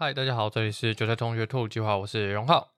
嗨，大家好，这里是韭菜同学兔计划，我是荣浩。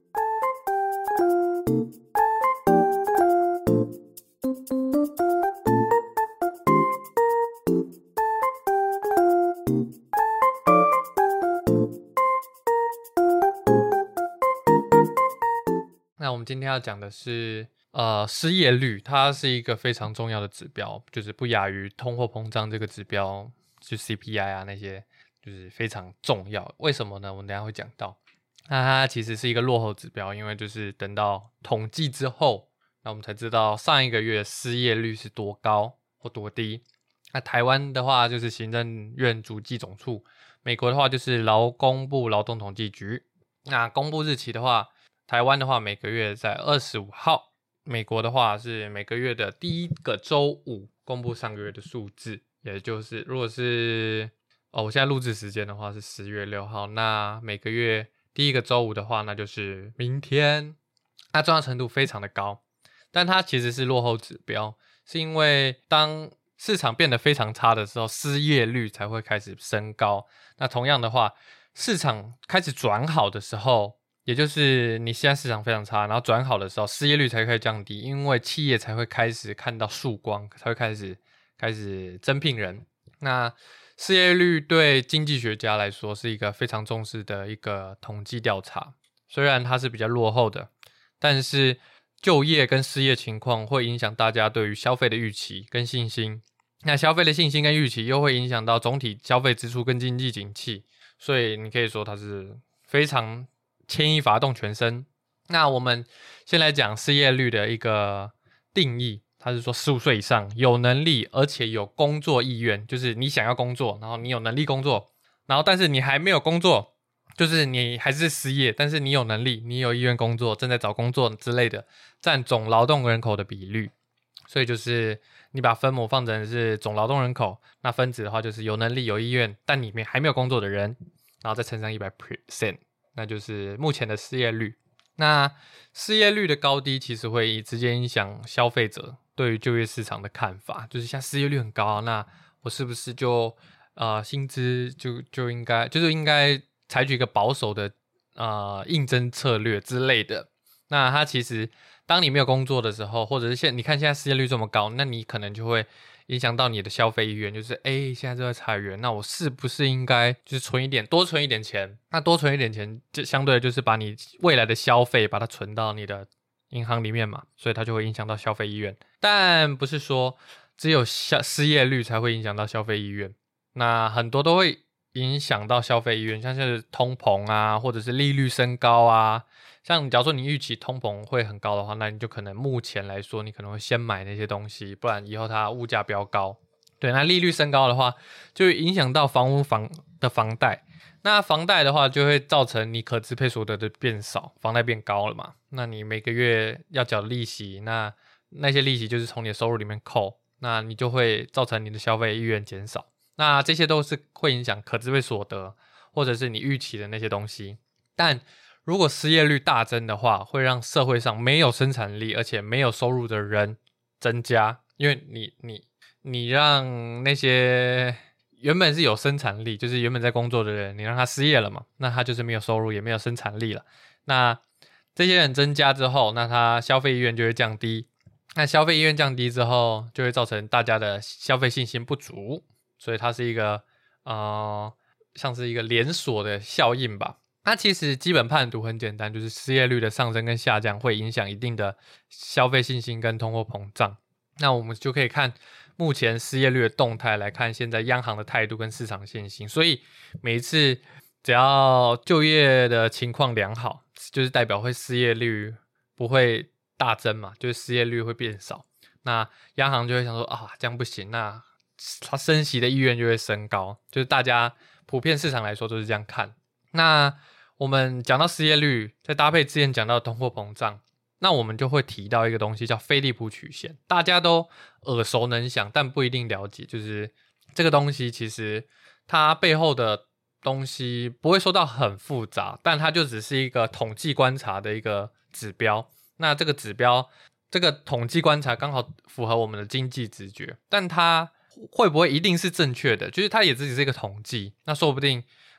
那我们今天要讲的是失业率，它是一个非常重要的指标，就是不亚于通货膨胀这个指标，就 CPI 啊那些，就是非常重要。为什么呢？我们等一下会讲到。那它其实是一个落后指标，因为就是等到统计之后，那我们才知道上一个月失业率是多高或多低。那台湾的话就是行政院主计总处，美国的话就是劳工部劳动统计局。那公布日期的话，台湾的话每个月在25号，美国的话是每个月的第一个周五公布上个月的数字，也就是如果是我现在录制时间的话是10月6号，那每个月第一个周五的话那就是明天。它重要程度非常的高，但它其实是落后指标，是因为当市场变得非常差的时候，失业率才会开始升高。那同样的话，市场开始转好的时候，也就是你现在市场非常差，然后转好的时候，失业率才会降低，因为企业才会开始看到曙光，才会开始增聘人。那失业率对经济学家来说是一个非常重视的一个统计调查，虽然它是比较落后的，但是就业跟失业情况会影响大家对于消费的预期跟信心，那消费的信心跟预期又会影响到总体消费支出跟经济景气，所以你可以说它是非常牵一发动全身。那我们先来讲失业率的一个定义，它是说15岁以上有能力而且有工作意愿，就是你想要工作，然后你有能力工作，然后但是你还没有工作，就是你还是失业，但是你有能力，你有意愿工作，正在找工作之类的，占总劳动人口的比率。所以就是你把分母放成是总劳动人口，那分子的话就是有能力有意愿但里面还没有工作的人，然后再乘上 100%， 那就是目前的失业率。那失业率的高低其实会直接影响消费者对于就业市场的看法，就是像失业率很高，那我是不是就薪资就应该采取一个保守的应征策略之类的。那它其实当你没有工作的时候，或者是你看现在失业率这么高，那你可能就会影响到你的消费意愿，就是现在就在裁员，那我是不是应该就是多存一点钱？那多存一点钱就相对的就是把你未来的消费把它存到你的银行里面嘛，所以它就会影响到消费意愿。但不是说只有失业率才会影响到消费意愿，那很多都会影响到消费意愿，像是通膨啊，或者是利率升高啊。像假如说你预期通膨会很高的话，那你就可能目前来说你可能会先买那些东西，不然以后它物价飙高。对，那利率升高的话就会影响到房贷，那房贷的话就会造成你可支配所得的变少，房贷变高了嘛，那你每个月要缴利息，那些利息就是从你的收入里面扣，那你就会造成你的消费意愿减少，那这些都是会影响可支配所得或者是你预期的那些东西。但如果失业率大增的话，会让社会上没有生产力而且没有收入的人增加，因为你让那些原本是有生产力，就是原本在工作的人，你让他失业了嘛，那他就是没有收入也没有生产力了。那这些人增加之后，那他消费意愿就会降低，那消费意愿降低之后就会造成大家的消费信心不足，所以它是一个像是一个连锁的效应吧。它其实基本判读很简单，就是失业率的上升跟下降会影响一定的消费信心跟通货膨胀。那我们就可以看目前失业率的动态来看现在央行的态度跟市场信心，所以每一次只要就业的情况良好，就是代表会失业率不会大增嘛，就是失业率会变少，那央行就会想说这样不行，那它升息的意愿就会升高，就是大家普遍市场来说都是这样看。那我们讲到失业率，再搭配之前讲到通货膨胀，那我们就会提到一个东西叫菲利普曲线，大家都耳熟能详，但不一定了解，就是这个东西其实它背后的东西不会说到很复杂，但它就只是一个统计观察的一个指标。那这个指标，这个统计观察刚好符合我们的经济直觉，但它会不会一定是正确的？就是它也只是一个统计，那说不定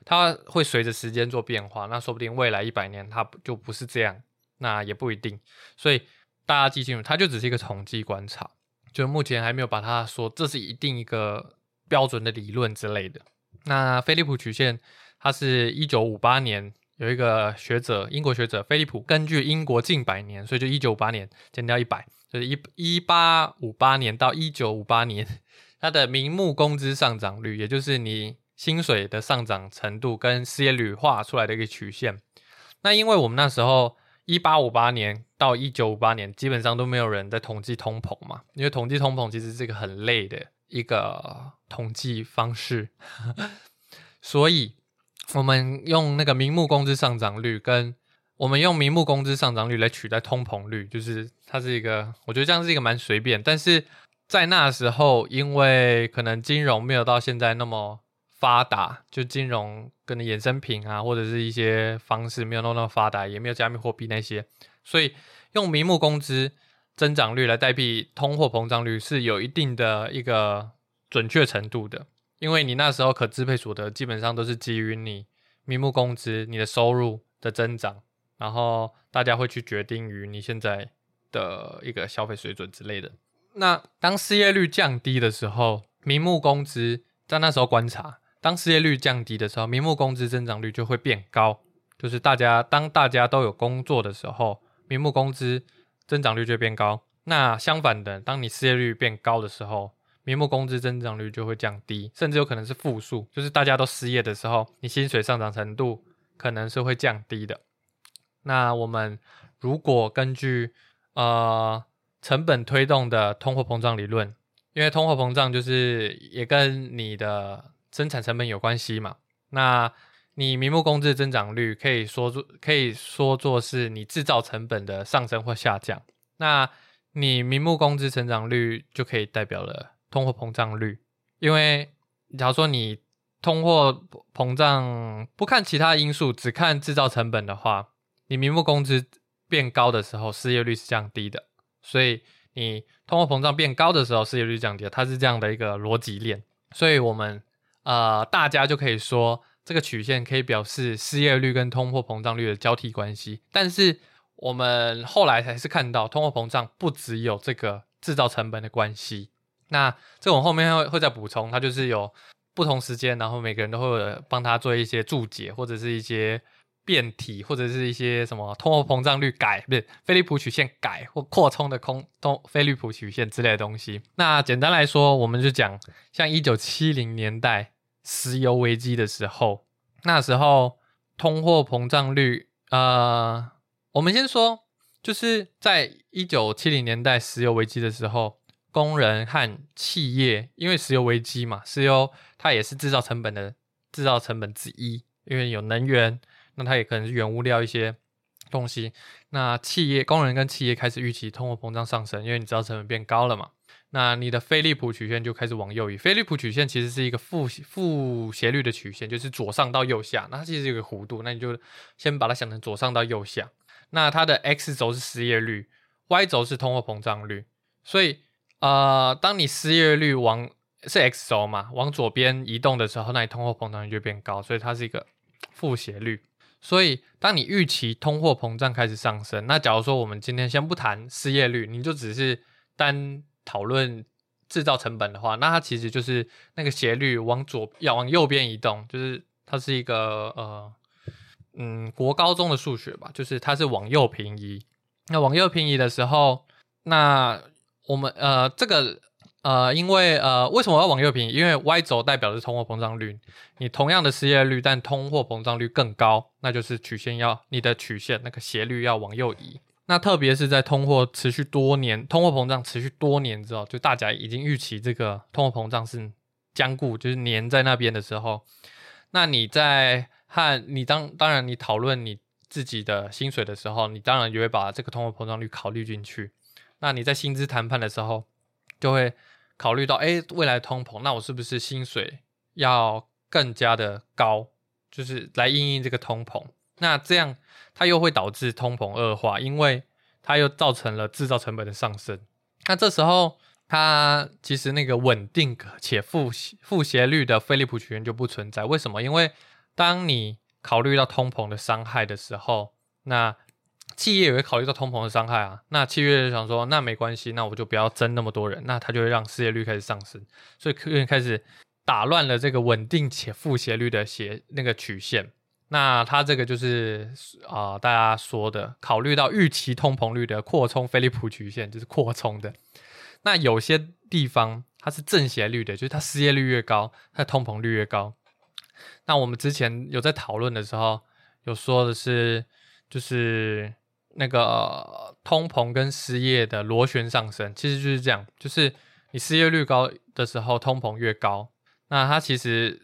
它会随着时间做变化，那说不定未来100年它就不是这样，那也不一定。所以大家记清楚，它就只是一个统计观察，就目前还没有把它说这是一定一个标准的理论之类的。那菲利普曲线它是1958年有一个学者，英国学者菲利普，根据英国近100年，所以就1958年减掉100，就是1858年到1958年，它的名目工资上涨率，也就是你薪水的上涨程度跟失业率画出来的一个曲线。那因为我们那时候1858年到1958年基本上都没有人在统计通膨嘛，因为统计通膨其实是一个很累的一个统计方式所以我们用那个名目工资上涨率，跟我们用名目工资上涨率来取代通膨率，就是它是一个，我觉得这样是一个蛮随便，但是在那时候因为可能金融没有到现在那么发达，就金融跟衍生品啊或者是一些方式没有那么发达，也没有加密货币那些，所以用名目工资增长率来代替通货膨胀率是有一定的一个准确程度的，因为你那时候可支配所得基本上都是基于你名目工资你的收入的增长，然后大家会去决定于你现在的一个消费水准之类的。那当失业率降低的时候，名目工资在那时候观察，当失业率降低的时候，名目工资增长率就会变高，就是当大家都有工作的时候，名目工资增长率就会变高。那相反的，当你失业率变高的时候，名目工资增长率就会降低，甚至有可能是负数，就是大家都失业的时候，你薪水上涨程度可能是会降低的。那我们如果根据成本推动的通货膨胀理论，因为通货膨胀就是也跟你的生产成本有关系嘛，那你名目工资的增长率可以说作是你制造成本的上升或下降，那你名目工资成长率就可以代表了通货膨胀率。因为假如说你通货膨胀不看其他因素，只看制造成本的话，你名目工资变高的时候失业率是降低的，所以你通货膨胀变高的时候失业率降低了，它是这样的一个逻辑链。所以我们大家就可以说这个曲线可以表示失业率跟通货膨胀率的交替关系，但是我们后来才是看到通货膨胀不只有这个制造成本的关系。那这个我后面会再补充，它就是有不同时间，然后每个人都会帮他做一些注解，或者是一些变体，或者是一些什么通货膨胀率改，不是菲利普曲线改或扩充的菲利普曲线之类的东西。那简单来说，我们就讲像1970年代石油危机的时候，那时候通货膨胀率我们先说，就是在1970年代石油危机的时候，工人和企业因为石油危机嘛，石油它也是制造成本之一，因为有能源，那它也可能是原物料一些东西。那工人跟企业开始预期通货膨胀上升，因为你制造成本变高了嘛，那你的菲利普曲线就开始往右移。菲利普曲线其实是一个负斜率的曲线，就是左上到右下，那它其实有个弧度，那你就先把它想成左上到右下。那它的 X 轴是失业率， Y 轴是通货膨胀率，所以当你失业率是 X 轴嘛，往左边移动的时候，那你通货膨胀率就变高，所以它是一个负斜率。所以当你预期通货膨胀开始上升，那假如说我们今天先不谈失业率，你就只是单讨论制造成本的话，那它其实就是那个斜率往右边移动，就是它是一个国高中的数学吧，就是它是往右平移。那往右平移的时候，那我们因为为什么要往右平移？因为 Y 轴代表的是通货膨胀率，你同样的失业率，但通货膨胀率更高，那就是你的曲线那个斜率要往右移。那特别是在通货膨胀持续多年之后，就大家已经预期这个通货膨胀是僵固，就是黏在那边的时候，那当然你讨论你自己的薪水的时候，你当然也会把这个通货膨胀率考虑进去。那你在薪资谈判的时候，就会考虑到未来的通膨，那我是不是薪水要更加的高，就是来因应这个通膨。那这样它又会导致通膨恶化，因为它又造成了制造成本的上升。那这时候它其实那个稳定且负斜率的菲利普曲线就不存在。为什么？因为当你考虑到通膨的伤害的时候，那企业也会考虑到通膨的伤害啊。那企业就想说，那没关系，那我就不要增那么多人，那他就会让失业率开始上升，所以开始打乱了这个稳定且负斜率的那个曲线。那它这个就是大家说的考虑到预期通膨率的扩充菲利普曲线，就是扩充的。那有些地方它是正斜率的，就是它失业率越高，它的通膨率越高。那我们之前有在讨论的时候有说的是，就是那个通膨跟失业的螺旋上升，其实就是这样，就是你失业率高的时候，通膨越高。那它其实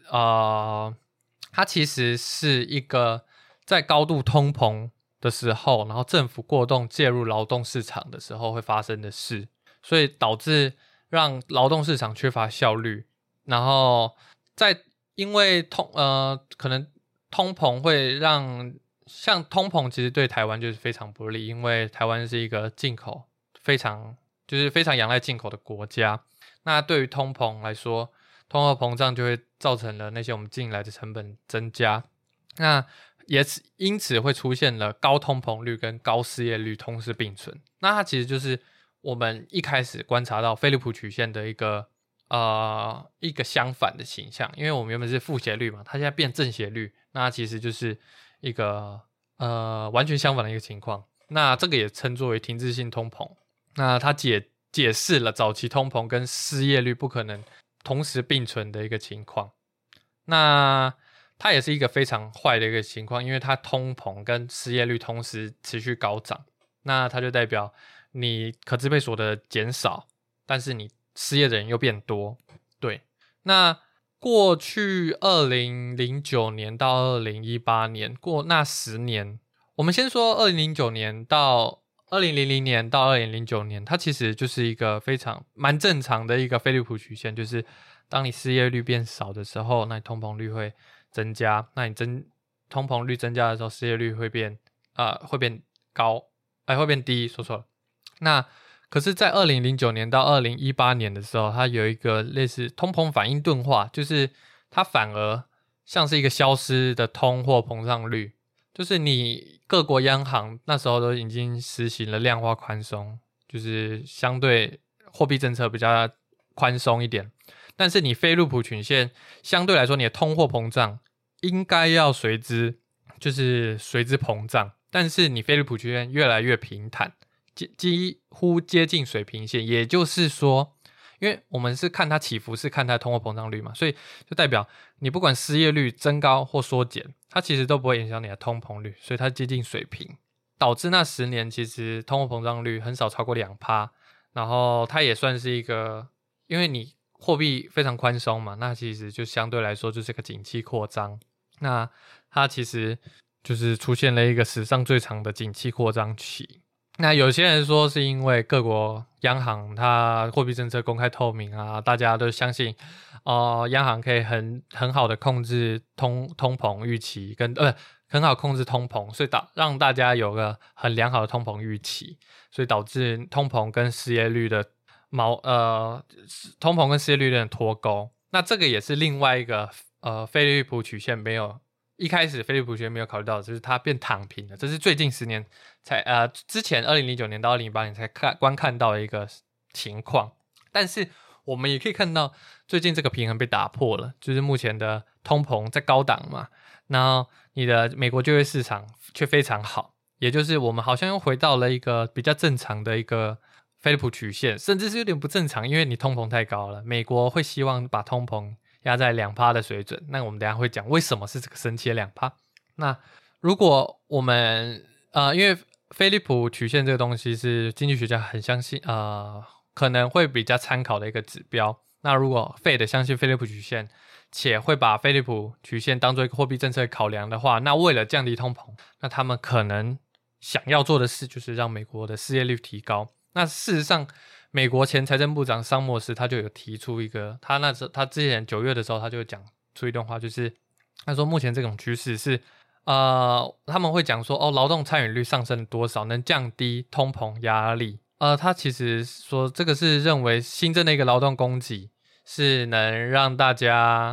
是一个在高度通膨的时候，然后政府过动介入劳动市场的时候会发生的事，所以导致让劳动市场缺乏效率，然后因为可能通膨会像通膨其实对台湾就是非常不利，因为台湾是一个进口非常仰赖进口的国家。那对于通膨来说，通货膨胀就会造成了那些我们进来的成本增加，那也因此会出现了高通膨率跟高失业率同时并存。那它其实就是我们一开始观察到菲利普曲线的一个相反的形象，因为我们原本是负斜率嘛，它现在变正斜率，那其实就是一个完全相反的一个情况。那这个也称作为停滞性通膨。那它解释了早期通膨跟失业率不可能同时并存的一个情况。那它也是一个非常坏的一个情况，因为它通膨跟失业率同时持续高涨，那它就代表你可支配所得减少，但是你失业的人又变多。对，那过去2009年到2018年过那10年，我们先说2009年到2000年到2009年，它其实就是一个蛮正常的一个菲利普曲线，就是当你失业率变少的时候，那你通膨率会增加，那你通膨率增加的时候，失业率会变高，会变低，说错了。那可是在2009年到2018年的时候，它有一个类似通膨反应钝化，就是它反而像是一个消失的通货膨胀率，就是你各国央行那时候都已经实行了量化宽松，就是相对货币政策比较宽松一点，但是你菲利普曲线相对来说你的通货膨胀应该要随之膨胀，但是你菲利普曲线越来越平坦，几乎接近水平线，也就是说，因为我们是看它起伏，是看它的通货膨胀率嘛，所以就代表你不管失业率增高或缩减，它其实都不会影响你的通膨率，所以它接近水平，导致那10年其实通货膨胀率很少超过 2%， 然后它也算是一个，因为你货币非常宽松嘛，那其实就相对来说就是个景气扩张，那它其实就是出现了一个史上最长的景气扩张期。那有些人说是因为各国央行它货币政策公开透明啊，大家都相信央行可以很好的控制通膨预期跟很好控制通膨，所以让大家有个很良好的通膨预期，所以导致通膨跟失业率的脱钩。那这个也是另外一个菲利普曲线一开始菲利普曲线没有考虑到的，就是它变躺平了，这是最近10年之前2009年到2018年才观看到的一个情况。但是我们也可以看到最近这个平衡被打破了，就是目前的通膨在高档嘛，然后你的美国就业市场却非常好，也就是我们好像又回到了一个比较正常的一个菲利普曲线，甚至是有点不正常，因为你通膨太高了，美国会希望把通膨压在 2% 的水准，那我们等一下会讲为什么是这个神奇的 2%。 那如果我们因为菲利普曲线这个东西是经济学家很相信可能会比较参考的一个指标，那如果 Fed 相信菲利普曲线且会把菲利普曲线当作一个货币政策考量的话，那为了降低通膨，那他们可能想要做的事就是让美国的失业率提高。那事实上美国前财政部长桑默斯他就有提出一个，他之前9月的时候他就讲出一段话，就是他说目前这种趋势是他们会讲说劳动参与率上升了多少能降低通膨压力。他其实说这个是认为新增的一个劳动供给是能让大家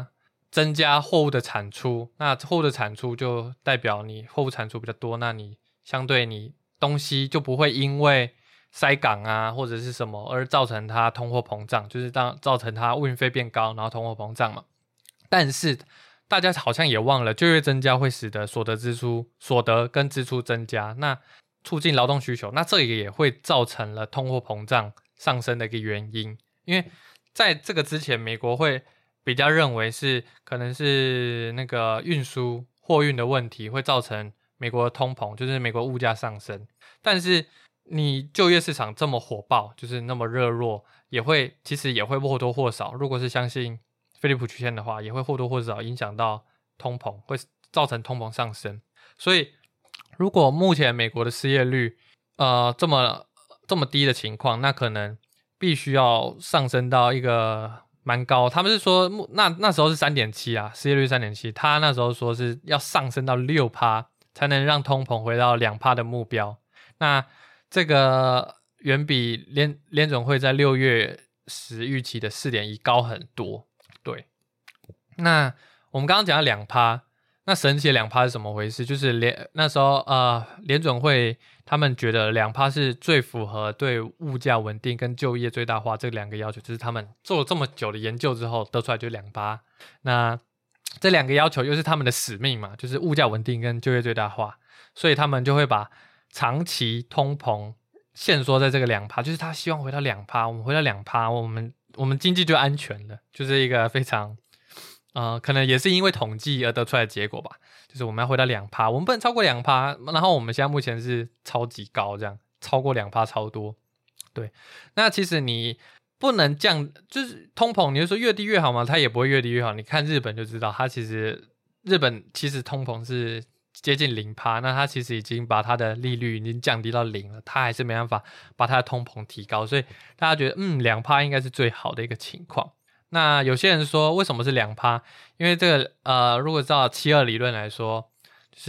增加货物的产出，那货物的产出就代表你货物产出比较多，那你相对你东西就不会因为塞港啊或者是什么而造成它通货膨胀，就是造成它运费变高，然后通货膨胀嘛。但是大家好像也忘了，就业增加会使得所得跟支出增加，那促进劳动需求，那这也会造成了通货膨胀上升的一个原因。因为在这个之前，美国会比较认为是可能是那个运输货运的问题会造成美国的通膨，就是美国物价上升。但是你就业市场这么火爆，就是那么热络，其实也会或多或少，如果是相信菲利普曲线的话，也会或多或少影响到通膨，会造成通膨上升。所以如果目前美国的失业率这么低的情况，那可能必须要上升到一个蛮高，他们是说那时候是 3.7 啊，失业率 3.7， 他那时候说是要上升到 6% 才能让通膨回到 2% 的目标。那这个远比联准会在6月时预期的 4.1 高很多。对，那我们刚刚讲到 2%， 那神奇的 2% 是怎么回事？就是那时候联准会他们觉得 2% 是最符合对物价稳定跟就业最大化这两个要求，就是他们做了这么久的研究之后得出来就 2%。 那这两个要求又是他们的使命嘛，就是物价稳定跟就业最大化，所以他们就会把长期通膨限缩在这个 2%， 就是他希望回到 2%， 我们回到 2%， 我们经济就安全了，就是一个非常可能也是因为统计而得出来的结果吧，就是我们要回到 2%， 我们不能超过 2%， 然后我们现在目前是超级高，这样超过 2% 超多。对，那其实你不能就是通膨你就说越低越好吗？它也不会越低越好，你看日本就知道，日本其实通膨是接近 0%， 那它其实已经把它的利率已经降低到0了，它还是没办法把它的通膨提高，所以大家觉得2% 应该是最好的一个情况。那有些人说为什么是 2%？ 因为这个如果照7.2理论来说，就是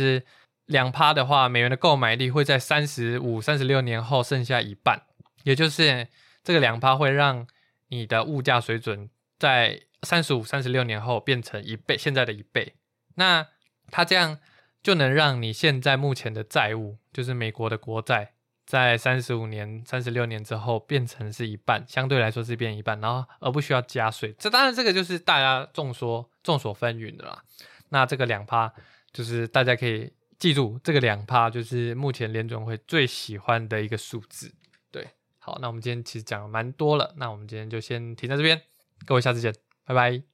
2% 的话，美元的购买力会在36年后剩下一半，也就是这个 2% 会让你的物价水准在36年后变成现在的1倍。那它这样就能让你现在目前的债务，就是美国的国债，在36年之后变成是一半，相对来说是变一半，然后而不需要加税。当然这个就是大家众所纷纭的啦。那这个 2% 就是大家可以记住，这个 2% 就是目前联准会最喜欢的一个数字。对，好，那我们今天其实讲了蛮多了，那我们今天就先停在这边，各位下次见，拜拜。